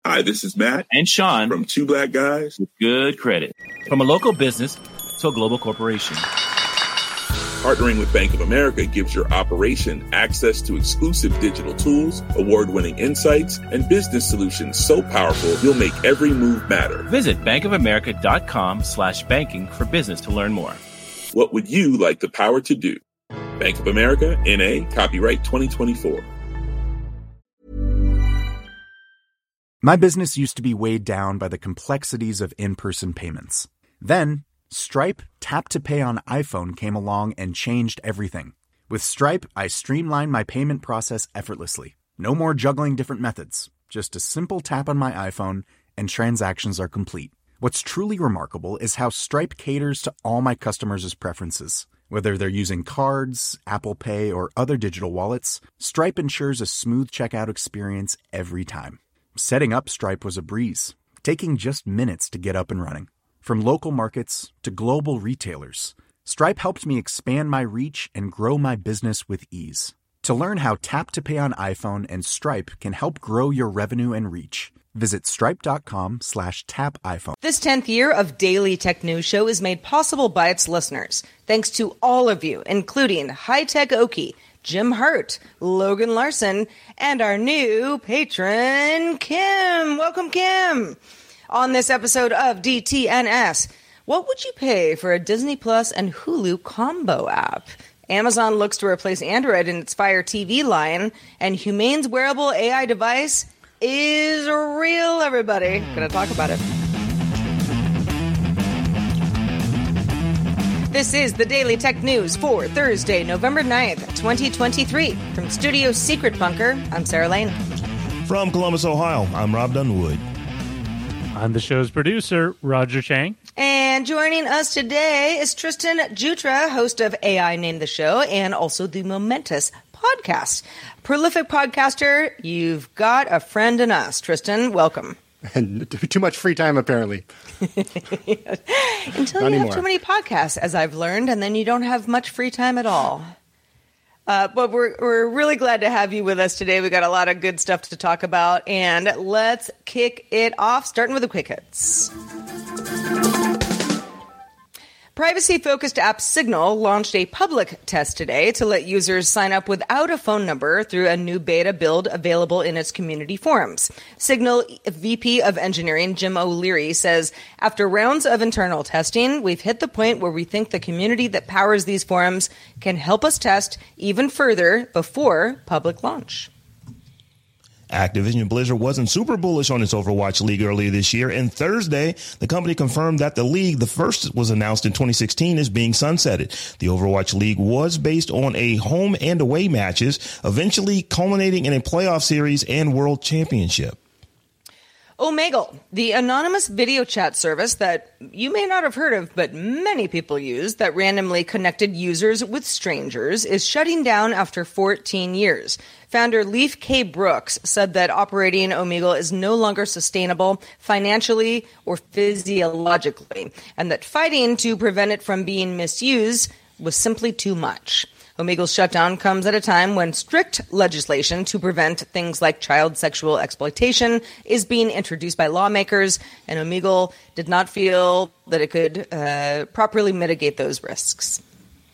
Hi, this is Matt and Sean from Two Black Guys with Good Credit. From a local business to a global corporation. Partnering with Bank of America gives your operation access to exclusive digital tools, award-winning insights, and business solutions so powerful you'll make every move matter. Visit bankofamerica.com/banking for business to learn more. What would you like the power to do? Bank of America, N.A., copyright 2024. My business used to be weighed down by the complexities of in-person payments. Then, Stripe Tap to Pay on iPhone came along and changed everything. With Stripe, I streamlined my payment process effortlessly. No more juggling different methods. Just a simple tap on my iPhone and transactions are complete. What's truly remarkable is how Stripe caters to all my customers' preferences. Whether they're using cards, Apple Pay, or other digital wallets, Stripe ensures a smooth checkout experience every time. Setting up Stripe was a breeze, taking just minutes to get up and running. From local markets to global retailers, Stripe helped me expand my reach and grow my business with ease. To learn how Tap to Pay on iPhone and Stripe can help grow your revenue and reach, visit stripe.com/tapiphone. This 10th year of Daily Tech News Show is made possible by its listeners. Thanks to all of you, including High Tech Okie, Jim Hurt, Logan Larson, and our new patron, Kim. Welcome, Kim. On this episode of DTNS, what would you pay for a Disney Plus and Hulu combo app? Amazon looks to replace Android in its Fire TV line, and Humane's wearable AI device is real, everybody. Gonna talk about it. This is the Daily Tech News for Thursday, November 9th, 2023. From Studio Secret Bunker, I'm Sarah Lane. From Columbus, Ohio, I'm Rob Dunwood. I'm the show's producer, Roger Chang. And joining us today is Tristan Jutra, host of AI Name the Show and also the Momentous podcast. Prolific podcaster, you've got a friend in us. Tristan, welcome. And too much free time, apparently. Until you have too many podcasts, as I've learned, and then you don't have much free time at all. But we're really glad to have you with us today. We got a lot of good stuff to talk about, and let's kick it off, starting with the quick hits. Privacy-focused app Signal launched a public test today to let users sign up without a phone number through a new beta build available in its community forums. Signal VP of Engineering Jim O'Leary says, after rounds of internal testing, we've hit the point where we think the community that powers these forums can help us test even further before public launch. Activision Blizzard wasn't super bullish on its Overwatch League earlier this year, and Thursday, the company confirmed that the league, the first was announced in 2016, is being sunsetted. The Overwatch League was based on a home and away matches, eventually culminating in a playoff series and world championship. Omegle, the anonymous video chat service that you may not have heard of, but many people use, that randomly connected users with strangers, is shutting down after 14 years. Founder Leif K. Brooks said that operating Omegle is no longer sustainable financially or physiologically, and that fighting to prevent it from being misused was simply too much. Omegle's shutdown comes at a time when strict legislation to prevent things like child sexual exploitation is being introduced by lawmakers, and Omegle did not feel that it could properly mitigate those risks.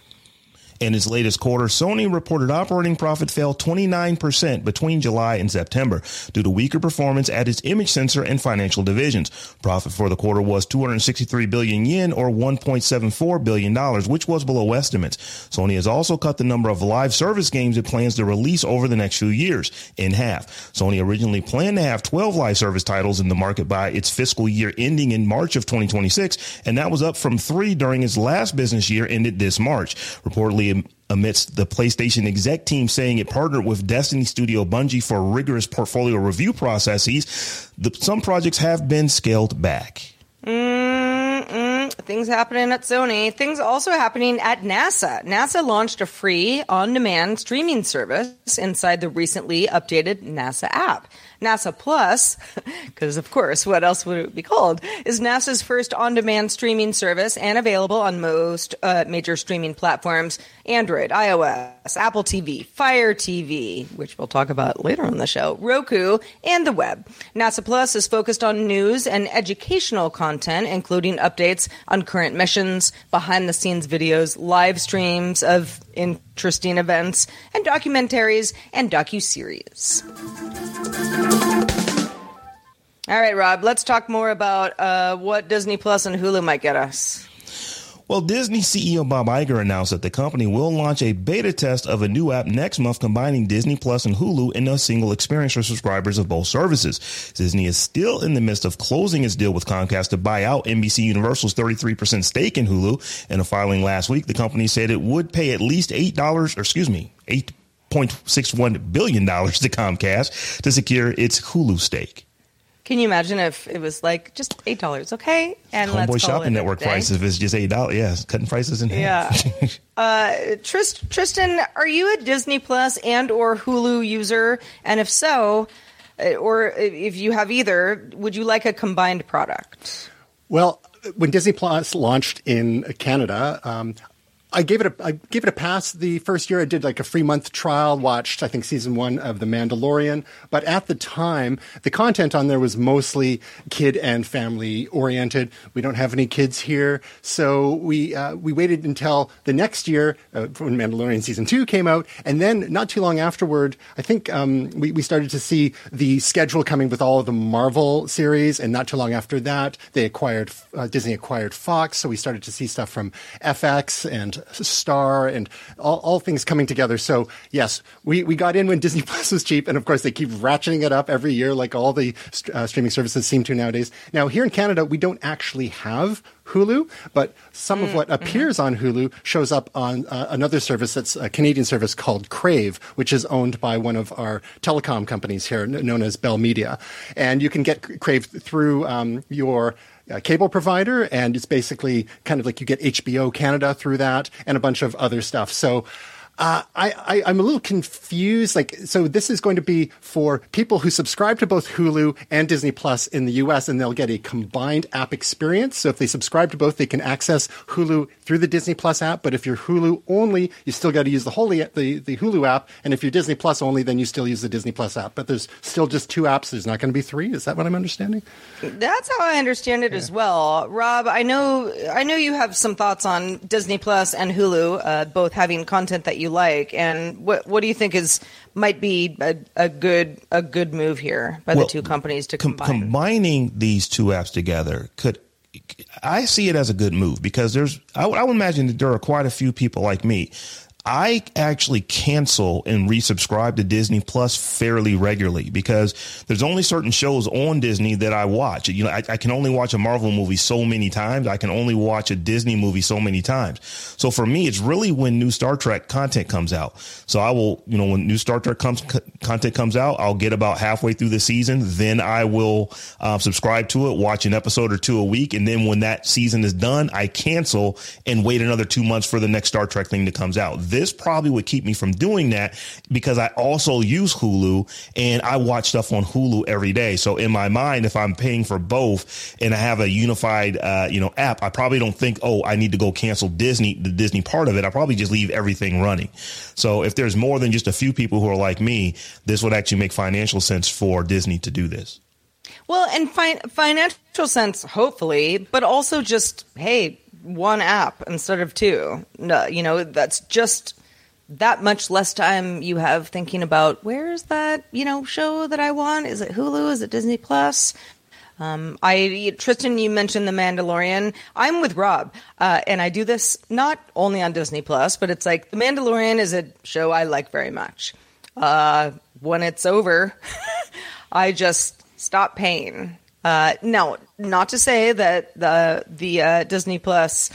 In its latest quarter, Sony reported operating profit fell 29% between July and September due to weaker performance at its image sensor and financial divisions. Profit for the quarter was 263 billion yen, or $1.74 billion, which was below estimates. Sony has also cut the number of live service games it plans to release over the next few years in half. Sony originally planned to have 12 live service titles in the market by its fiscal year ending in March of 2026, and that was up from 3 during its last business year ended this March. Reportedly, amidst the PlayStation exec team saying it partnered with Destiny studio Bungie for rigorous portfolio review processes, some projects have been scaled back. things happening at Sony. Things also happening at NASA. NASA launched a free on-demand streaming service inside the recently updated NASA app. NASA Plus, because of course, what else would it be called, is NASA's first on-demand streaming service and available on most major streaming platforms: Android, iOS, Apple TV, Fire TV, which we'll talk about later on the show, Roku, and the web. NASA Plus is focused on news and educational content, including updates on current missions, behind-the-scenes videos, live streams of interesting events, and documentaries and docuseries. All right, Rob, let's talk more about what Disney Plus and Hulu might get us. Well, Disney CEO Bob Iger announced that the company will launch a beta test of a new app next month combining Disney Plus and Hulu in a single experience for subscribers of both services. Disney is still in the midst of closing its deal with Comcast to buy out NBC Universal's 33% stake in Hulu. In a filing last week, the company said it would pay at least $8.61 billion to Comcast to secure its Hulu stake. Can you imagine if it was like just $8, okay? And let's call Homeboy Shopping Network prices if it's just $8. Yeah, cutting prices in half. Yeah. Tristan, are you a Disney Plus and or Hulu user? And if so, or if you have either, would you like a combined product? Well, when Disney Plus launched in Canada, I gave it a pass the first year. I did like a free month trial, watched, I think, season 1 of The Mandalorian. But at the time, the content on there was mostly kid and family oriented. We don't have any kids here. So we waited until the next year when Mandalorian season 2 came out. And then not too long afterward, I think we started to see the schedule coming with all of the Marvel series. And not too long after that, Disney acquired Fox. So we started to see stuff from FX and Star and all things coming together. So yes, we got in when Disney Plus was cheap, and of course they keep ratcheting it up every year like all the streaming services seem to nowadays. Now here in Canada, we don't actually have Hulu, but some of what appears on Hulu shows up on another service that's a Canadian service called Crave, which is owned by one of our telecom companies here known as Bell Media. And you can get Crave through your cable provider, and it's basically kind of like you get HBO Canada through that and a bunch of other stuff. So I'm a little confused. So this is going to be for people who subscribe to both Hulu and Disney Plus in the US, and they'll get a combined app experience. So if they subscribe to both, they can access Hulu through the Disney Plus app. But if you're Hulu only, you still got to use the Hulu app. And if you're Disney Plus only, then you still use the Disney Plus app. But there's still just 2 apps. There's not going to be 3. Is that what I'm understanding? That's how I understand it as well. Rob, I know you have some thoughts on Disney Plus and Hulu, both having content that you like, and what do you think might be a good move here by the two companies to combine? Combining these 2 apps together I see it as a good move, because I would imagine that there are quite a few people like me. I actually cancel and resubscribe to Disney Plus fairly regularly, because there's only certain shows on Disney that I watch. I can only watch a Marvel movie so many times. I can only watch a Disney movie so many times. So for me, it's really when new Star Trek content comes out. So I will, when new Star Trek content comes out, I'll get about halfway through the season. Then I will subscribe to it, watch an episode or 2 a week. And then when that season is done, I cancel and wait another 2 months for the next Star Trek thing that comes out. This probably would keep me from doing that, because I also use Hulu and I watch stuff on Hulu every day. So in my mind, if I'm paying for both and I have a unified, app, I probably don't think, I need to go cancel the Disney part of it. I probably just leave everything running. So if there's more than just a few people who are like me, this would actually make financial sense for Disney to do this. Well, and financial sense, hopefully, but also just, hey, 1 app instead of 2. No, that's just that much less time you have thinking about, where's that, show that I want? Is it Hulu? Is it Disney Plus? Tristan, you mentioned The Mandalorian. I'm with Rob, and I do this not only on Disney Plus, but it's like The Mandalorian is a show I like very much. When it's over, I just stop paying. No, not to say that the Disney Plus,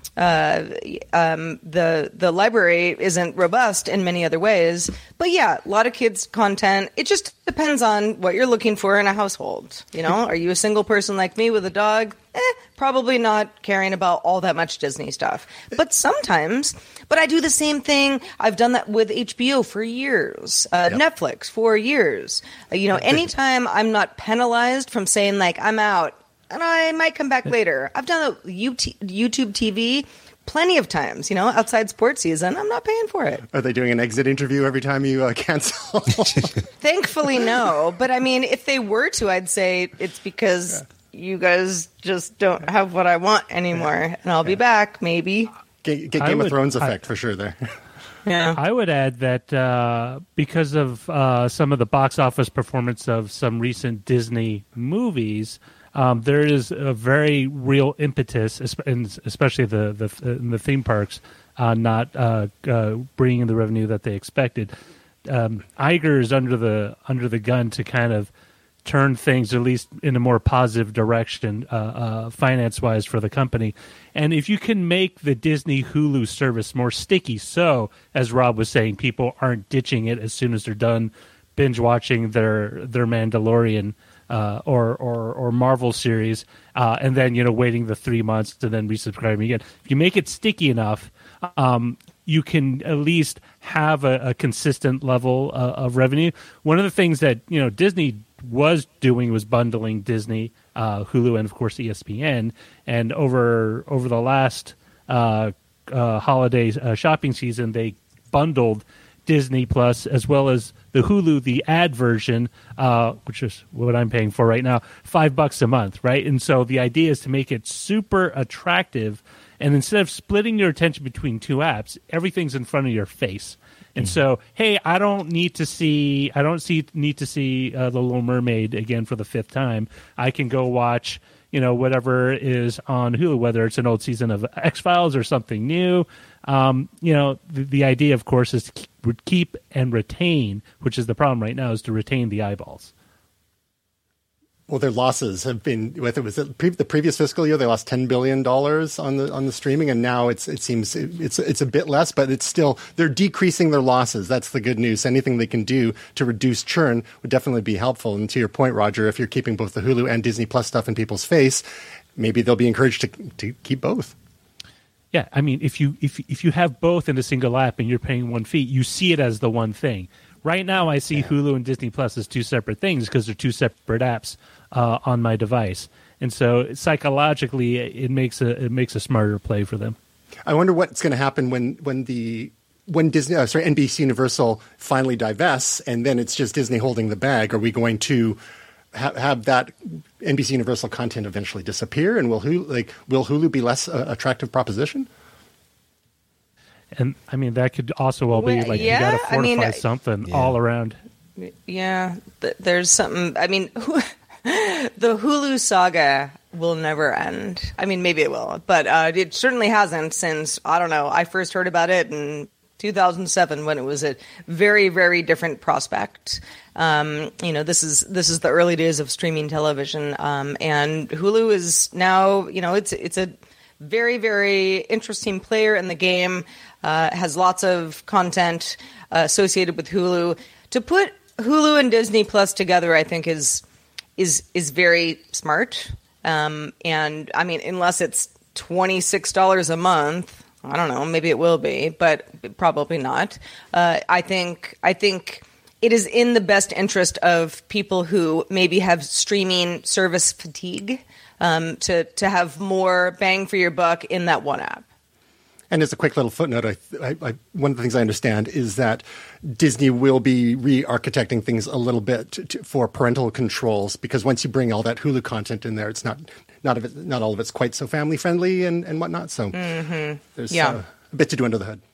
the library isn't robust in many other ways, but yeah, a lot of kids content. It just depends on what you're looking for in a household. Are you a single person like me with a dog? probably not caring about all that much Disney stuff. But sometimes, I do the same thing. I've done that with HBO for years, Netflix for years. Anytime I'm not penalized from saying like, I'm out and I might come back later. I've done it with YouTube TV plenty of times, outside sports season. I'm not paying for it. Are they doing an exit interview every time you cancel? Thankfully, no. But I mean, if they were to, I'd say it's because you guys just don't have what I want anymore. And I'll be back, maybe. Get Game of Thrones effect for sure there. Yeah. I would add that because of some of the box office performance of some recent Disney movies, there is a very real impetus, especially in the theme parks, not bringing in the revenue that they expected. Iger is under the gun to kind of turn things at least in a more positive direction, finance-wise, for the company. And if you can make the Disney Hulu service more sticky, so as Rob was saying, people aren't ditching it as soon as they're done binge watching their Mandalorian. Or Marvel series, and then waiting the 3 months to then resubscribe again. If you make it sticky enough, you can at least have a consistent level of revenue. One of the things that Disney was doing was bundling Disney, Hulu, and of course ESPN. And over the last holiday shopping season, they bundled Disney Plus as well as the Hulu, the ad version, which is what I'm paying for right now, $5 a month, right? And so the idea is to make it super attractive, and instead of splitting your attention between two apps, everything's in front of your face. And so, hey, I don't need to see The Little Mermaid again for the 5th time. I can go watch whatever is on Hulu, whether it's an old season of X-Files or something new. The idea, of course, is to keep and retain, which is the problem right now, is to retain the eyeballs. Well, their losses have been, whether it was the previous fiscal year, they lost $10 billion on the streaming, and now it seems it's a bit less, but it's still, they're decreasing their losses. That's the good news. Anything they can do to reduce churn would definitely be helpful. And to your point, Roger, if you're keeping both the Hulu and Disney Plus stuff in people's face, maybe they'll be encouraged to keep both. Yeah, I mean, if you have both in a single app and you're paying one fee, you see it as the one thing. Right now, I see Hulu and Disney Plus as two separate things because they're two separate apps on my device, and so psychologically, it makes a smarter play for them. I wonder what's going to happen when NBC Universal finally divests, and then it's just Disney holding the bag. Are we going to have that NBC Universal content eventually disappear, and will Hulu be less attractive proposition? And I mean, that could also well be like, you got to fortify something all around. Yeah, there's something. I mean, the Hulu saga will never end. I mean, maybe it will, but it certainly hasn't since, I don't know, I first heard about it in 2007 when it was a very, very different prospect. This is the early days of streaming television, and Hulu is now, it's a very, very interesting player in the game. Has lots of content associated with Hulu. To put Hulu and Disney Plus together, I think is very smart. And I mean, unless it's $26 a month, I don't know, maybe it will be, but probably not. I think it is in the best interest of people who maybe have streaming service fatigue, to have more bang for your buck in that one app. And as a quick little footnote, one of the things I understand is that Disney will be re-architecting things a little bit for parental controls, because once you bring all that Hulu content in there, it's not all of it's quite so family friendly and whatnot. So there's a bit to do under the hood.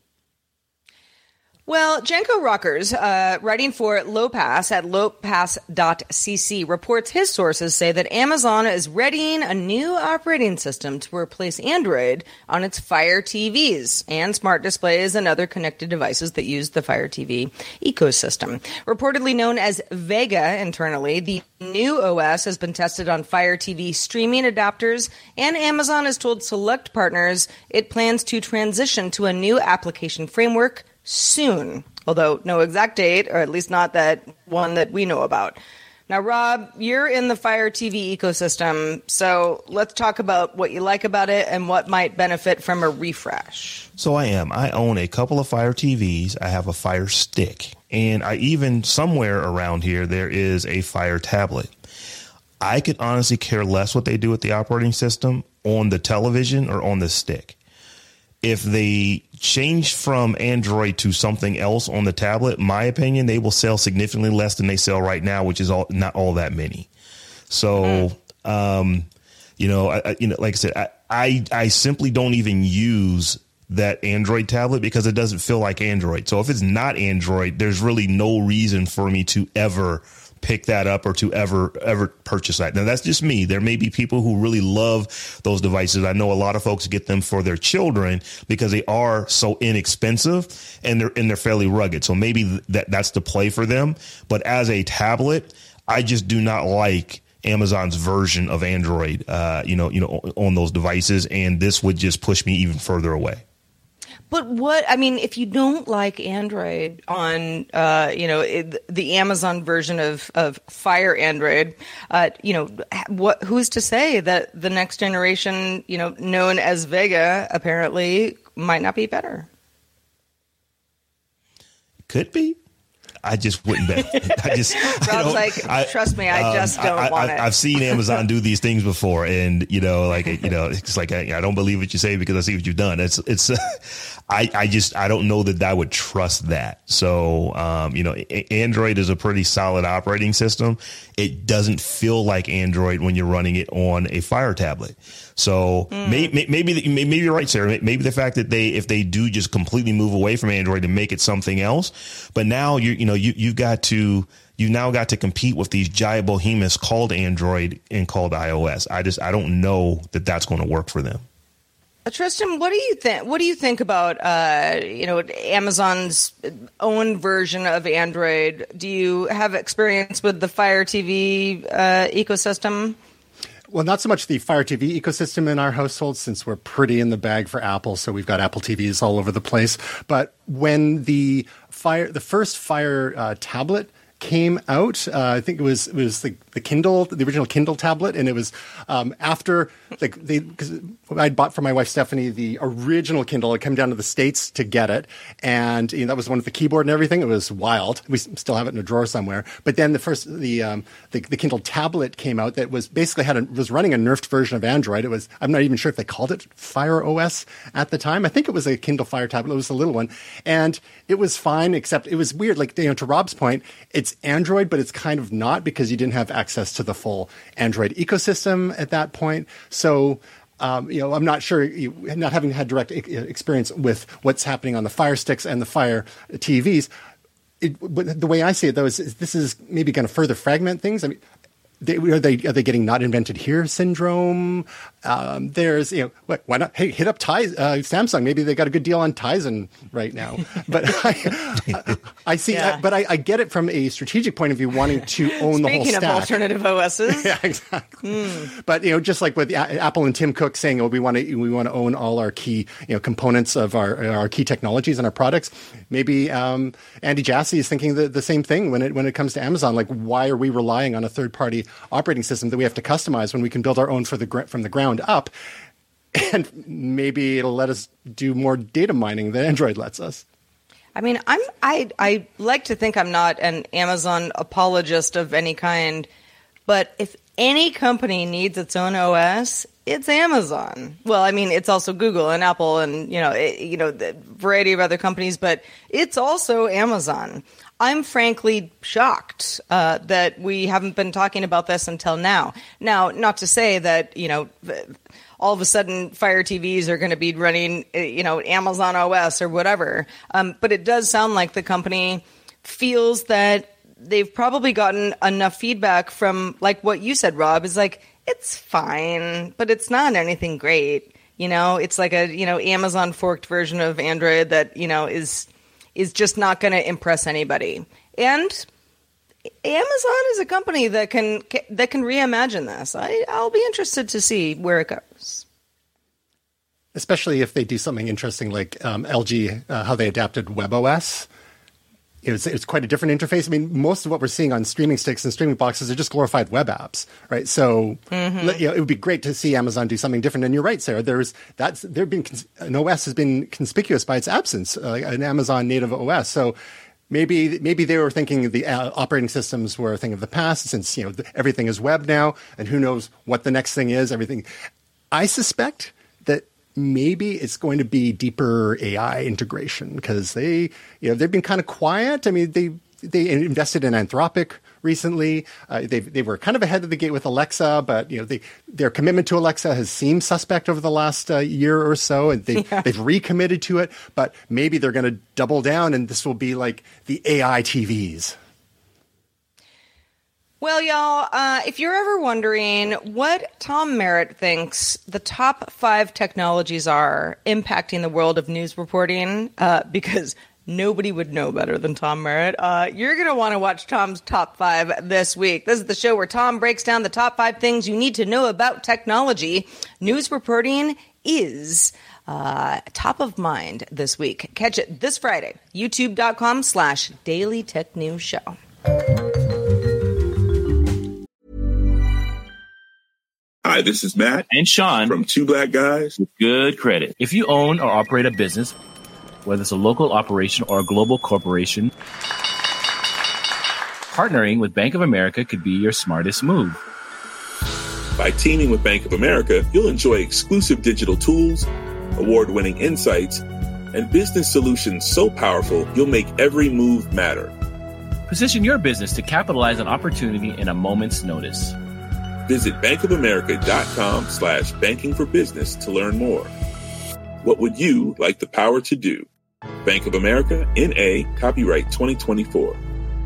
Well, Janko Rockers, writing for Lowpass at lowpass.cc, reports his sources say that Amazon is readying a new operating system to replace Android on its Fire TVs and smart displays and other connected devices that use the Fire TV ecosystem. Reportedly known as Vega internally, the new OS has been tested on Fire TV streaming adapters, and Amazon has told select partners it plans to transition to a new application framework soon, although no exact date, or at least not that one that we know about. Now, Rob, you're in the Fire TV ecosystem, so let's talk about what you like about it and what might benefit from a refresh. So I am. I own a couple of Fire TVs. I have a Fire Stick, and I even somewhere around here there is a Fire tablet. I could honestly care less what they do with the operating system on the television or on the stick. If they change from Android to something else on the tablet, my opinion, they will sell significantly less than they sell right now, which is not all that many. So, like I said, I simply don't even use that Android tablet because it doesn't feel like Android. So if it's not Android, there's really no reason for me to ever pick that up or to ever purchase that. Now, that's just me. There may be people who really love those devices. I know a lot of folks get them for their children because they are so inexpensive and they're fairly rugged. So maybe that's the play for them. But as a tablet, I just do not like Amazon's version of Android, on those devices. And this would just push me even further away. But if you don't like Android on, the Amazon version of Fire Android, who's to say that the next generation, known as Vega, apparently might not be better? Could be. I just wouldn't bet. Rob's trust me, I just don't want it. I've seen Amazon do these things before, and it's like I don't believe what you say because I see what you've done. I don't know that I would trust that. So, Android is a pretty solid operating system. It doesn't feel like Android when you're running it on a Fire tablet. So maybe you're right, Sarah. Maybe the fact that if they do just completely move away from Android and make it something else, but now you've now got to compete with these giant behemoths called Android and called iOS. I don't know that that's going to work for them. Tristan, what do you think? What do you think about Amazon's own version of Android? Do you have experience with the Fire TV ecosystem? Well, not so much the Fire TV ecosystem in our household, since we're pretty in the bag for Apple, so we've got Apple TVs all over the place. But when the first Fire tablet came out, I think it was the Kindle, the original Kindle tablet, and it was after because I'd bought for my wife Stephanie the original Kindle. I came down to the States to get it, and that was one with the keyboard and everything. It was wild. We still have it in a drawer somewhere. But then the Kindle tablet came out that was basically was running a nerfed version of Android. I'm not even sure if they called it Fire OS at the time. I think it was a Kindle Fire tablet. It was a little one, and it was fine, except it was weird. Like, to Rob's point, it's Android, but it's kind of not because you didn't have access to the full Android ecosystem at that point. So, I'm not sure, not having had direct experience with what's happening on the Fire Sticks and the Fire TVs. But the way I see it, though, is this is maybe going to further fragment things. I mean, are they getting not invented here syndrome? There's, why not? Hey, hit up Samsung. Maybe they got a good deal on Tizen right now. But I see, but I get it from a strategic point of view, wanting to own the whole stack. Speaking of alternative OSs. Yeah, exactly. But, just like with Apple and Tim Cook saying, we want to own all our key, components of our key technologies and our products. Maybe Andy Jassy is thinking the same thing when it comes to Amazon. Like, why are we relying on a third party operating system that we have to customize when we can build our own from the ground up? And maybe it'll let us do more data mining than Android lets us. I mean, I like to think I'm not an Amazon apologist of any kind, but if any company needs its own OS, it's Amazon. Well, I mean, it's also Google and Apple and the variety of other companies, but it's also Amazon. I'm frankly shocked that we haven't been talking about this until now. Now, not to say that, all of a sudden Fire TVs are going to be running, Amazon OS or whatever. But it does sound like the company feels that they've probably gotten enough feedback from, like what you said, Rob, is like, it's fine, but it's not anything great. It's like a, Amazon forked version of Android that, is just not going to impress anybody. And Amazon is a company that can reimagine this. I'll be interested to see where it goes. Especially if they do something interesting like LG, how they adapted WebOS. it's quite a different interface. I mean, most of what we're seeing on streaming sticks and streaming boxes are just glorified web apps, right? So it would be great to see Amazon do something different. And you're right, Sarah. An OS has been conspicuous by its absence, an Amazon native OS. So maybe they were thinking the operating systems were a thing of the past, since everything is web now, and who knows what the next thing is. Everything. I suspect that maybe it's going to be deeper AI integration, because they've been kind of quiet. I mean, they invested in Anthropic recently. They were kind of ahead of the gate with Alexa, but their commitment to Alexa has seemed suspect over the last year or so, and they've recommitted to it. But maybe they're going to double down, and this will be like the AI TVs. Well, y'all, if you're ever wondering what Tom Merritt thinks the top 5 technologies are impacting the world of news reporting, because nobody would know better than Tom Merritt, you're going to want to watch Tom's Top 5 this week. This is the show where Tom breaks down the top 5 things you need to know about technology. News reporting is top of mind this week. Catch it this Friday, youtube.com/Daily Tech News Show. Hi, this is Matt and Sean from Two Black Guys with Good Credit. If you own or operate a business, whether it's a local operation or a global corporation, partnering with Bank of America could be your smartest move. By teaming with Bank of America, you'll enjoy exclusive digital tools, award-winning insights, and business solutions so powerful you'll make every move matter. Position your business to capitalize on opportunity in a moment's notice. Visit bankofamerica.com/banking for business to learn more. What would you like the power to do? Bank of America, N.A., copyright 2024.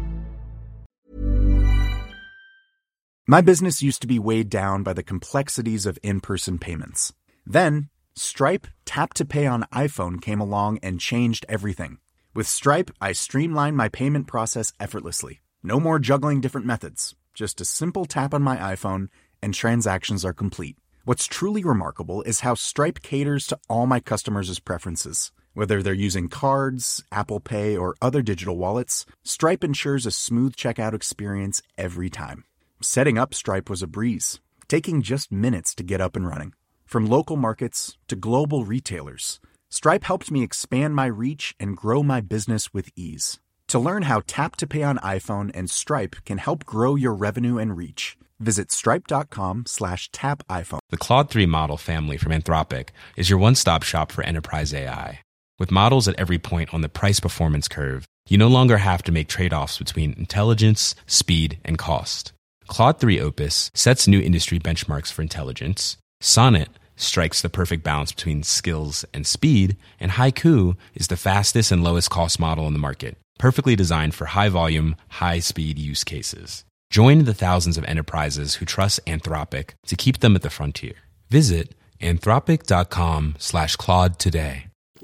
My business used to be weighed down by the complexities of in-person payments. Then, Stripe Tap to Pay on iPhone came along and changed everything. With Stripe, I streamlined my payment process effortlessly. No more juggling different methods. Just a simple tap on my iPhone, and transactions are complete. What's truly remarkable is how Stripe caters to all my customers' preferences. Whether they're using cards, Apple Pay, or other digital wallets, Stripe ensures a smooth checkout experience every time. Setting up Stripe was a breeze, taking just minutes to get up and running. From local markets to global retailers, Stripe helped me expand my reach and grow my business with ease. To learn how Tap to Pay on iPhone and Stripe can help grow your revenue and reach, visit stripe.com/tapiphone. The Claude 3 model family from Anthropic is your one-stop shop for enterprise AI. With models at every point on the price-performance curve, you no longer have to make trade-offs between intelligence, speed, and cost. Claude 3 Opus sets new industry benchmarks for intelligence. Sonnet strikes the perfect balance between skills and speed. And Haiku is the fastest and lowest cost model in the market, perfectly designed for high-volume, high-speed use cases. Join the thousands of enterprises who trust Anthropic to keep them at the frontier. Visit anthropic.com/Claude today.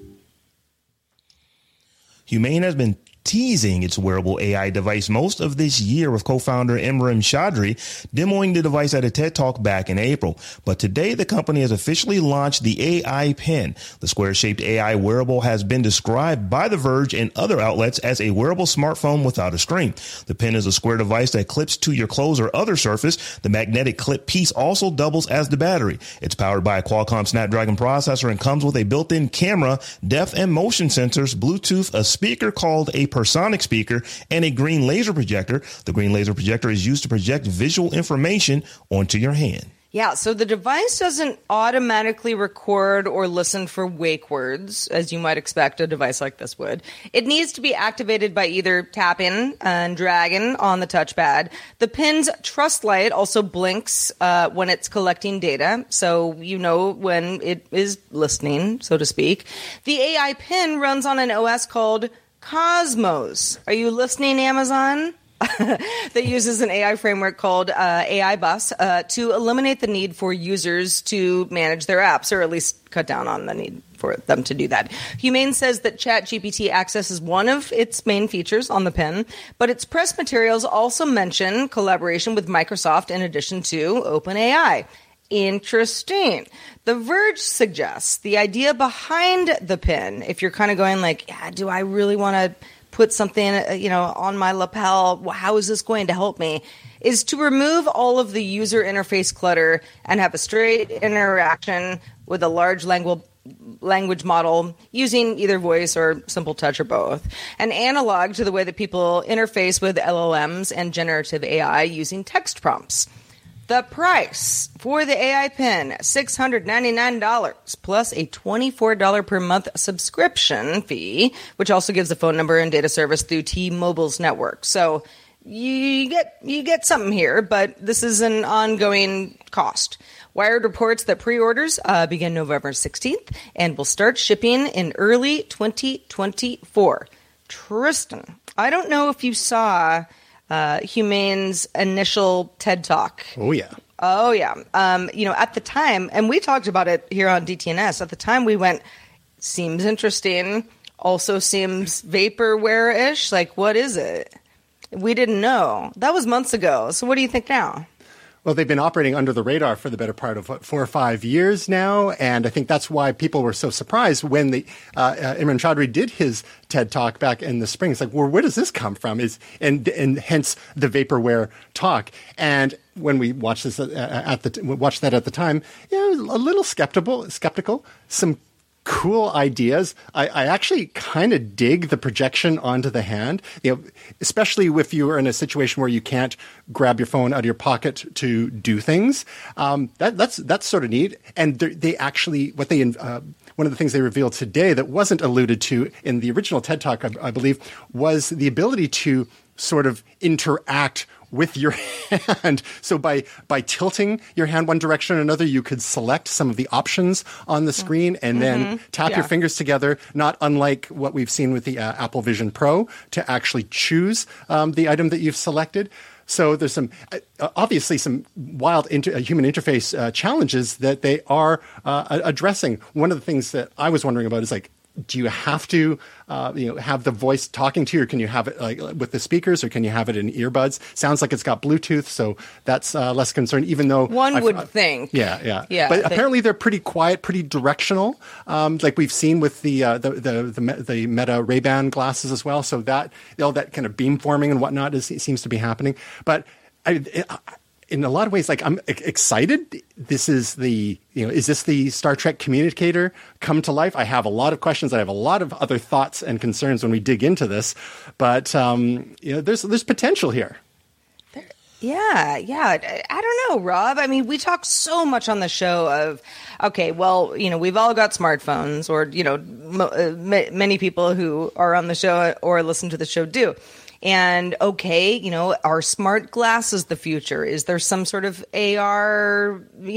Humane has been teasing its wearable AI device most of this year, with co-founder Imran Chaudhry demoing the device at a TED Talk back in April. But today, the company has officially launched the AI Pen. The square-shaped AI wearable has been described by The Verge and other outlets as a wearable smartphone without a screen. The pen is a square device that clips to your clothes or other surface. The magnetic clip piece also doubles as the battery. It's powered by a Qualcomm Snapdragon processor and comes with a built-in camera, depth and motion sensors, Bluetooth, a speaker called a Personic speaker, and a green laser projector. The green laser projector is used to project visual information onto your hand. Yeah, so the device doesn't automatically record or listen for wake words, as you might expect a device like this would. It needs to be activated by either tapping and dragging on the touchpad. The pen's trust light also blinks when it's collecting data, so you know when it is listening, so to speak. The AI pen runs on an OS called Cosmos. Are you listening, Amazon? That uses an AI framework called AI Bus to eliminate the need for users to manage their apps, or at least cut down on the need for them to do that. Humane says that ChatGPT Access is one of its main features on the pen, but its press materials also mention collaboration with Microsoft in addition to OpenAI. Interesting. The Verge suggests the idea behind the pen, if you're kind of going like, yeah, do I really want to put something, on my lapel. How is this going to help me? Is to remove all of the user interface clutter and have a straight interaction with a large language model using either voice or simple touch or both, and analog to the way that people interface with LLMs and generative AI using text prompts. The price for the AI Pen, $699 plus a $24 per month subscription fee, which also gives a phone number and data service through T-Mobile's network. So you get something here, but this is an ongoing cost. Wired reports that pre-orders begin November 16th and will start shipping in early 2024. Tristan, I don't know if you saw Humane's initial TED Talk. Oh, yeah. At the time, and we talked about it here on DTNS, at the time we went, seems interesting, also seems vaporware-ish. Like, what is it? We didn't know. That was months ago. So what do you think now? Well, they've been operating under the radar for the better part of 4 or 5 years now, and I think that's why people were so surprised when Imran Chaudhry did his TED Talk back in the spring. It's like, well, where does this come from? And hence the vaporware talk. And when we watched this watched that at the time, a little skeptical. Some cool ideas. I actually kind of dig the projection onto the hand, especially if you are in a situation where you can't grab your phone out of your pocket to do things. That's sort of neat. And they actually, one of the things they revealed today that wasn't alluded to in the original TED Talk, I believe, was the ability to sort of interact with your hand. So by tilting your hand one direction or another, you could select some of the options on the screen and then tap your fingers together, not unlike what we've seen with the Apple Vision Pro, to actually choose the item that you've selected. So there's some obviously some wild human interface challenges that they are addressing. One of the things that I was wondering about is, like, do you have to have the voice talking to you, or can you have it like with the speakers, or can you have it in earbuds? Sounds like it's got Bluetooth, so that's less concern, even though one would think. Yeah. But apparently they're pretty quiet, pretty directional, like we've seen with the Meta Ray-Ban glasses as well. So that all that kind of beamforming and whatnot seems to be happening. But in a lot of ways, like, I'm excited. This is is this the Star Trek communicator come to life? I have a lot of questions. I have a lot of other thoughts and concerns when we dig into this, but there's potential here. Yeah. I don't know, Rob. I mean, we talk so much on the show of, okay, well, we've all got smartphones, or, many people who are on the show or listen to the show do. And okay, are smart glasses the future? Is there some sort of AR,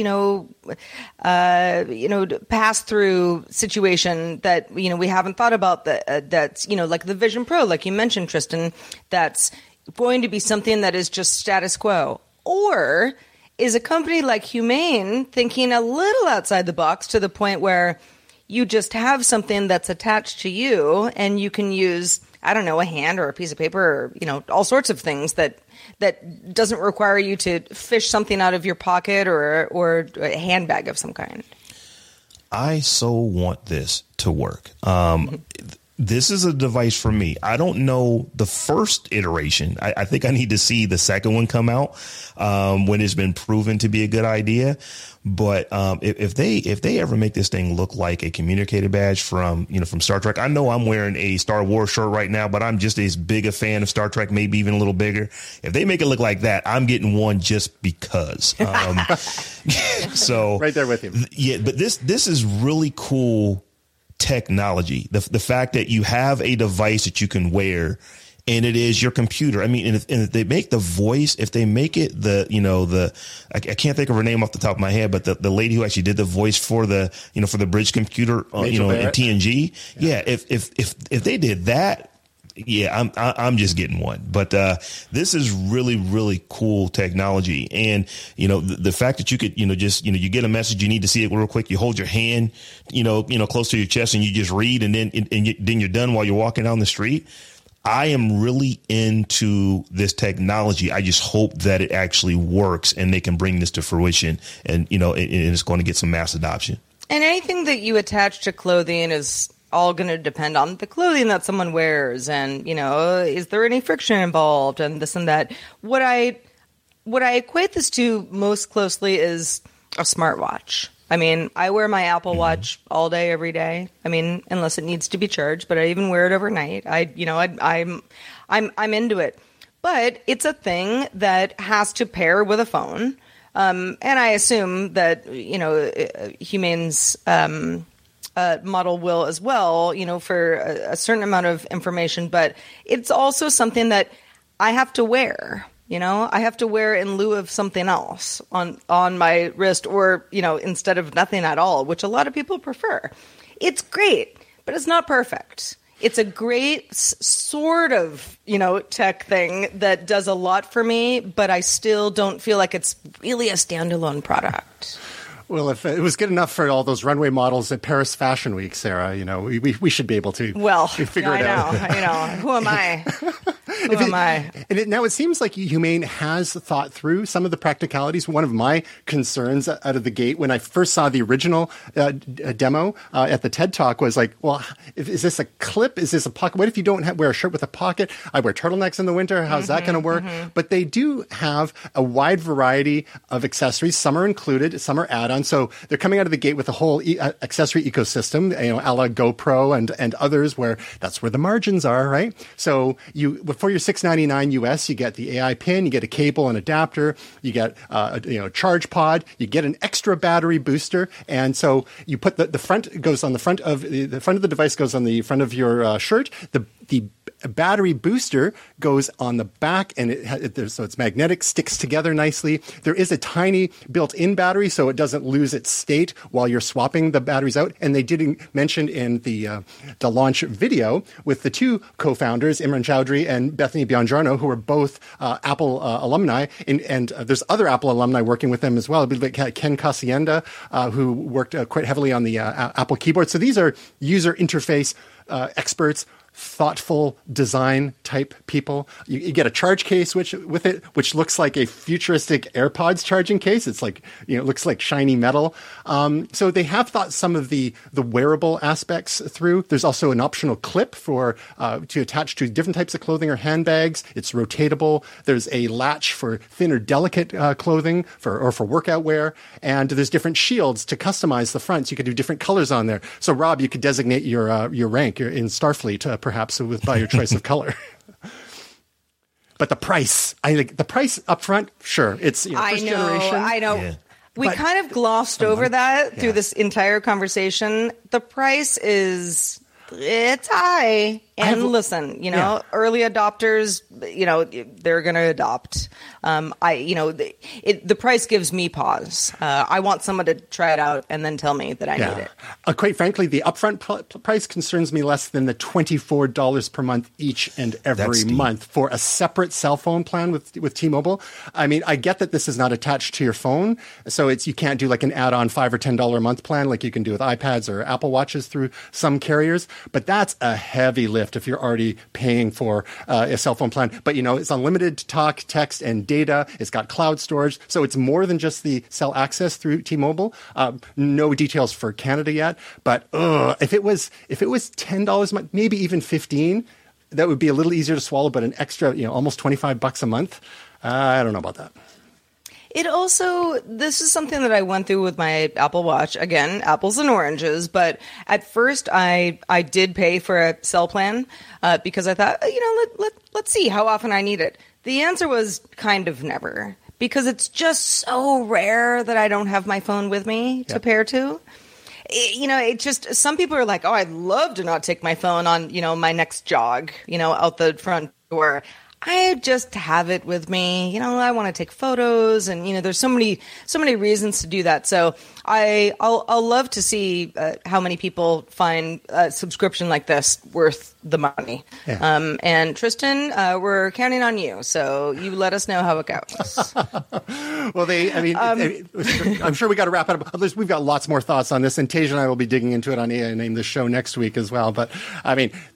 pass-through situation that, we haven't thought about, that's, like the Vision Pro, like you mentioned, Tristan, that's going to be something that is just status quo? Or is a company like Humane thinking a little outside the box to the point where you just have something that's attached to you and you can use, I don't know, a hand or a piece of paper, or, all sorts of things that doesn't require you to fish something out of your pocket or a handbag of some kind? I so want this to work. This is a device for me. I don't know the first iteration. I think I need to see the second one come out when it's been proven to be a good idea. But if they ever make this thing look like a communicator badge from Star Trek, I know I'm wearing a Star Wars shirt right now, but I'm just as big a fan of Star Trek, maybe even a little bigger. If they make it look like that, I'm getting one just because. So right there with you. Yeah, but this is really cool technology. The fact that you have a device that you can wear and it is your computer. I mean, and if they make the voice, if they make it I can't think of her name off the top of my head, but the lady who actually did the voice for the Bridge computer, in TNG. Yeah. If they did that, yeah, I'm just getting one. But this is really, really cool technology. And, the fact that you could, you get a message, you need to see it real quick. You hold your hand, close to your chest and you just read, and then you're done while you're walking down the street. I am really into this technology. I just hope that it actually works and they can bring this to fruition, and, and it's going to get some mass adoption. And anything that you attach to clothing is all going to depend on the clothing that someone wears, and is there any friction involved, and this and that. What I equate this to most closely is a smartwatch. I mean, I wear my Apple Watch all day, every day. I mean, unless it needs to be charged, but I even wear it overnight. I'm into it. But it's a thing that has to pair with a phone. And I assume that, Humane's model will as well, for a certain amount of information. But it's also something that I have to wear. I have to wear in lieu of something else on my wrist, or, instead of nothing at all, which a lot of people prefer. It's great, but it's not perfect. It's a great sort of, tech thing that does a lot for me, but I still don't feel like it's really a standalone product. Well, if it was good enough for all those runway models at Paris Fashion Week, Sarah, we should be able to figure it out. I know. Who am I? Who am I? And now it seems like Humane has thought through some of the practicalities. One of my concerns out of the gate when I first saw the original demo at the TED Talk was like, well, is this a clip? Is this a pocket? What if you don't wear a shirt with a pocket? I wear turtlenecs in the winter. How's that going to work? But they do have a wide variety of accessories. Some are included, some are add-ons. So they're coming out of the gate with a whole accessory ecosystem, a la GoPro and others, where that's where the margins are, right? So for your $6.99 US, you get the AI pin, you get a cable and adapter, you get a charge pod, you get an extra battery booster, and so you put the front goes on the front of the front of the device goes on the front of your shirt. The battery booster goes on the back, and so it's magnetic, sticks together nicely. There is a tiny built-in battery, so it doesn't lose its state while you're swapping the batteries out. And they did mention in the launch video with the two co-founders, Imran Chowdhury and Bethany Biangiorno, who are both Apple alumni, and there's other Apple alumni working with them as well. Ken Casienda, who worked quite heavily on the Apple keyboard. So these are user interface experts, thoughtful design type people. You get a charge case which looks like a futuristic AirPods charging case. It's like, it looks like shiny metal. So they have thought some of the wearable aspects through. There's also an optional clip for to attach to different types of clothing or handbags. It's rotatable. There's a latch for thinner, delicate clothing for workout wear, and there's different shields to customize the fronts. You could do different colors on there. So Rob, you could designate your rank in Starfleet. Perhaps by your choice of color. But the price, I think the price up front, sure. It's first generation. I know. Yeah. We kind of glossed over that through this entire conversation. The price it's high. And listen, early adopters, they're going to adopt. The price gives me pause. I want someone to try it out and then tell me that I need it. Quite frankly, the upfront price concerns me less than the $24 per month each and every month for a separate cell phone plan with T-Mobile. I mean, I get that this is not attached to your phone, so you can't do like an add-on $5 or $10 a month plan like you can do with iPads or Apple Watches through some carriers. But that's a heavy lift if you're already paying for a cell phone plan. But, it's unlimited talk, text, and data. It's got cloud storage. So it's more than just the cell access through T-Mobile. No details for Canada yet. But if it was $10 a month, maybe even $15, that would be a little easier to swallow. But an extra, almost $25 a month, I don't know about that. It also, this is something that I went through with my Apple Watch. Again, apples and oranges. But at first, I did pay for a cell plan because I thought, let's see how often I need it. The answer was kind of never, because it's just so rare that I don't have my phone with me to pair to. It just, some people are like, oh, I'd love to not take my phone on, my next jog, out the front door. I just have it with me. I want to take photos, and there's so many reasons to do that. So I'll love to see how many people find a subscription like this worth the money. Yeah. And Tristan, we're counting on you. So you let us know how it goes. Well, I'm sure we got to wrap it up. We've got lots more thoughts on this, and Tej and I will be digging into it on AI Name This Show next week as well. But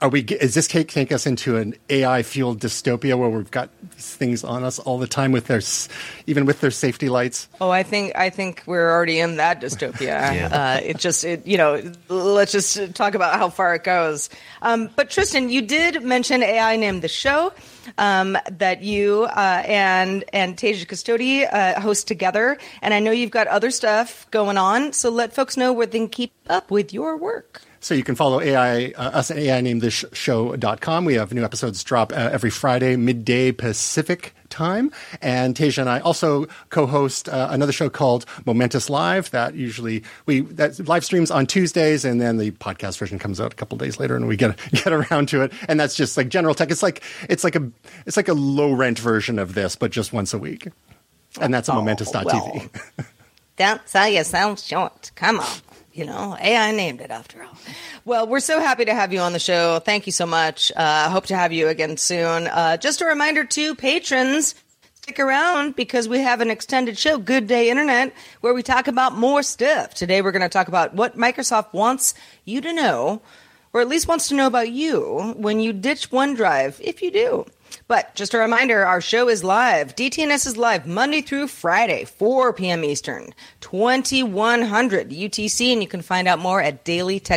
Is this take us into an AI-fueled dystopia where we've got these things on us all the time even with their safety lights? Oh, I think we're already in that dystopia. Let's just talk about how far it goes. But Tristan, you did mention AI Named the Show that you and Tasia Custode host together, and I know you've got other stuff going on. So let folks know where they can keep up with your work. So you can follow us at AINameThisShow.com. We have new episodes drop every Friday, midday Pacific time. And Tasia and I also co-host another show called Momentous Live that live streams on Tuesdays, and then the podcast version comes out a couple days later, and we get around to it. And that's just like general tech. It's like a low rent version of this, but just once a week. And that's at momentous.tv. Well, don't sell yourself short. Come on. AI named it after all. Well, we're so happy to have you on the show. Thank you so much. Hope to have you again soon. Just a reminder to patrons, stick around because we have an extended show, Good Day Internet, where we talk about more stuff. Today, we're going to talk about what Microsoft wants you to know, or at least wants to know about you when you ditch OneDrive, if you do. But just a reminder, our show is live. DTNS is live Monday through Friday, 4 p.m. Eastern, 2100 UTC, and you can find out more at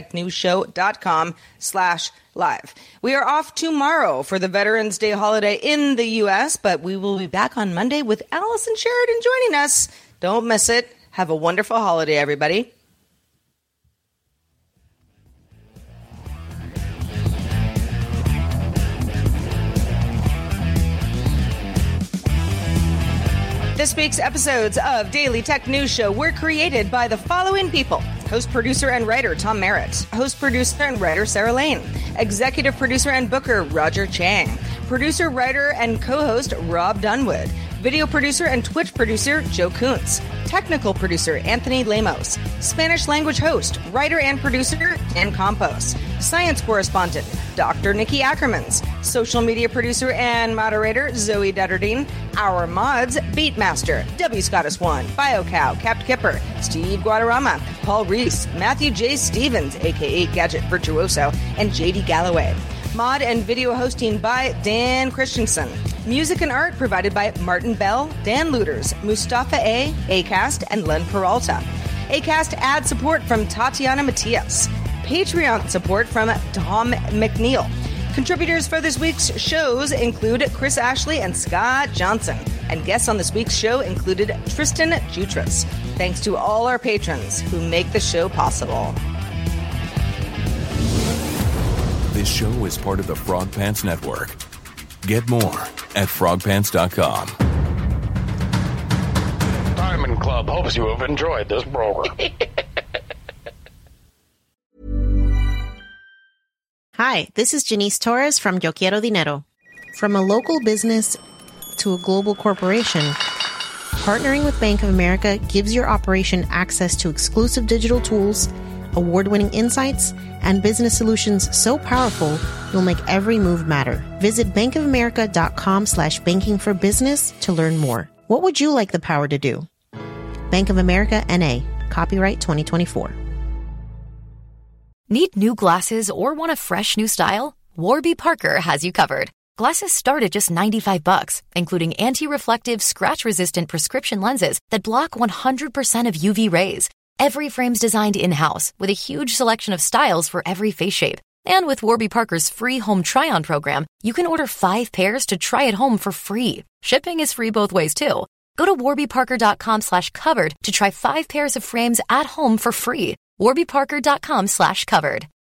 dailytechnewsshow.com/live. We are off tomorrow for the Veterans Day holiday in the U.S., but we will be back on Monday with Allison Sheridan joining us. Don't miss it. Have a wonderful holiday, everybody. This week's episodes of Daily Tech News Show were created by the following people. Host, producer, and writer Tom Merritt. Host, producer, and writer Sarah Lane. Executive producer and booker Roger Chang. Producer, writer, and co-host Rob Dunwood. Video producer and Twitch producer Joe Kuntz. Technical producer Anthony Lemos. Spanish language host, writer, and producer Dan Campos. Science correspondent Dr. Nikki Ackermans. Social media producer and moderator Zoe Detterdine. Our mods, Beatmaster, W. Scottus1, BioCow, Capt. Kipper, Steve Guadarrama, Paul Reese, Matthew J. Stevens, a.k.a. Gadget Virtuoso, and J.D. Galloway. Mod and video hosting by Dan Christensen. Music and art provided by Martin Bell, Dan Looters, Mustafa A., Acast, and Len Peralta. Acast ad support from Tatiana Matias. Patreon support from Tom McNeil. Contributors for this week's shows include Chris Ashley and Scott Johnson. And guests on this week's show included Tristan Jutras. Thanks to all our patrons who make the show possible. This show is part of the Frog Pants Network. Get more at frogpants.com. Diamond Club hopes you have enjoyed this program. Hi, this is Janice Torres from Yo Quiero Dinero. From a local business to a global corporation, partnering with Bank of America gives your operation access to exclusive digital tools, award-winning insights, and business solutions so powerful you'll make every move matter. Visit bankofamerica.com/banking for business to learn more. What would you like the power to do? Bank of America, N.A. Copyright 2024. Need new glasses or want a fresh new style? Warby Parker has you covered. Glasses start at just $95, including anti-reflective, scratch-resistant prescription lenses that block 100% of UV rays. Every frame's designed in-house with a huge selection of styles for every face shape. And with Warby Parker's free home try-on program, you can order 5 pairs to try at home for free. Shipping is free both ways, too. Go to warbyparker.com/covered to try 5 pairs of frames at home for free. warbyparker.com/covered.